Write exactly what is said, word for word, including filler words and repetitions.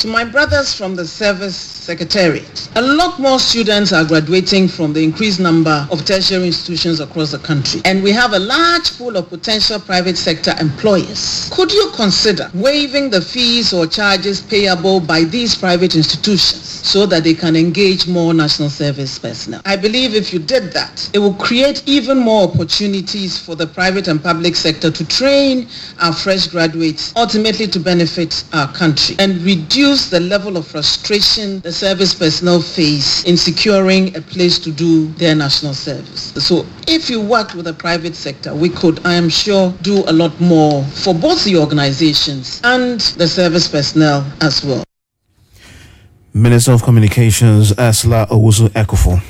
To my brothers from the Service Secretariat, a lot more students are graduating from the increased number of tertiary institutions across the country, and we have a large pool of potential private sector employers. Could you consider waiving the fees or charges payable by these private institutions so that they can engage more national service personnel? I believe if you did that, it will create even more opportunities for the private and public sector to train our fresh graduates, ultimately to benefit our country, and reduce the level of frustration the service personnel face in securing a place to do their national service. So if you worked with the private sector, we could, I am sure, do a lot more for both the organizations and the service personnel as well. Minister of Communications, Ursula Owusu-Ekufo.